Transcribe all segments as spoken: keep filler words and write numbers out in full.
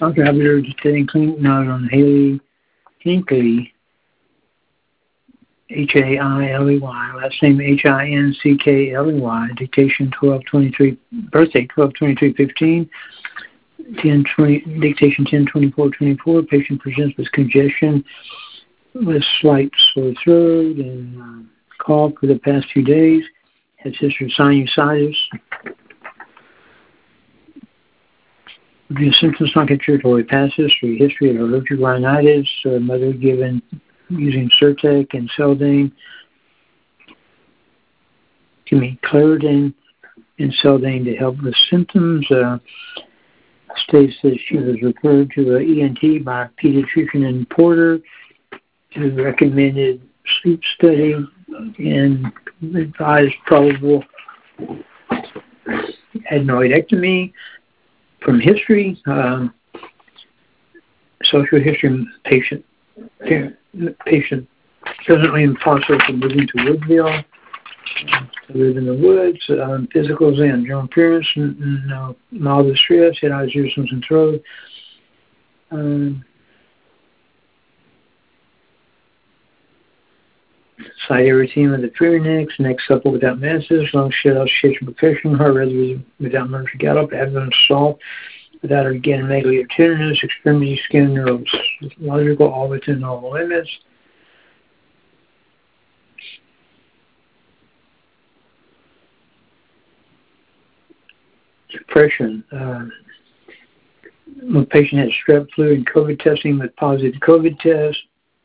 Doctor Habider just getting clinic note on Haley Hinckley, H A I L E Y, last name H I N C K L E Y, dictation twelve twenty-three, birthday twelve twenty-three fifteen, ten twenty, dictation ten twenty-four twenty-four. Patient presents with congestion with slight sore throat and uh, cough for the past few days. Has history of sinusitis. The symptoms not contributory. Past history. History of allergic rhinitis. Uh, mother given using Zyrtec and Seldane. Excuse me, Claritin and Seldane to help with symptoms. Uh, states that she was referred to an E N T by a pediatrician in Porter who recommended sleep study and advised probable adenoidectomy. From history, um, social history, patient patient presently in process of moving to Woodville, uh, to live in the woods. Um, physical exam, general appearance, no mild distress, head, eyes, ears, nose, and throat. Um, side erythema of the pharynx, neck supple without masses, lung shed oscillation percussion, heart rhythm without murmur gallop, abdomen soft without organomegaly or tenderness, extremity skin neurological, all within normal limits. Depression. Uh, the patient had strep flu and COVID testing with positive COVID test.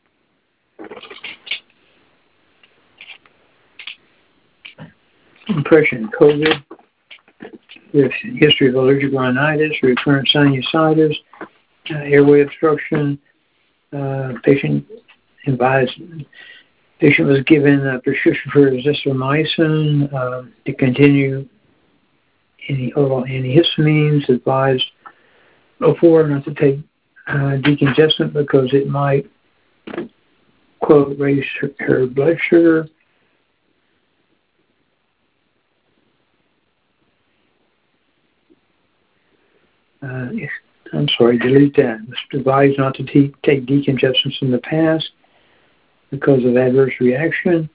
Depression, COVID, with history of allergic rhinitis, recurrent sinusitis, uh, airway obstruction. Uh, patient advised, patient was given a prescription for azithromycin uh, to continue any oral antihistamines. Advised before not to take uh, decongestant because it might, quote, raise her, her blood sugar. Uh, I'm sorry, delete that. Was advised not to te- take decongestants in the past because of adverse reaction.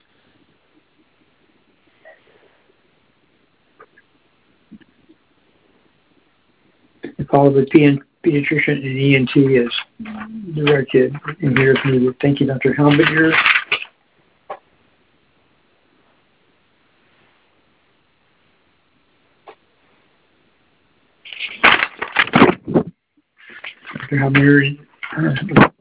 Followed by P- pediatrician and E N T as directed in here if needed. Thank you, Doctor Helmbiger. Doctor Helmbiger.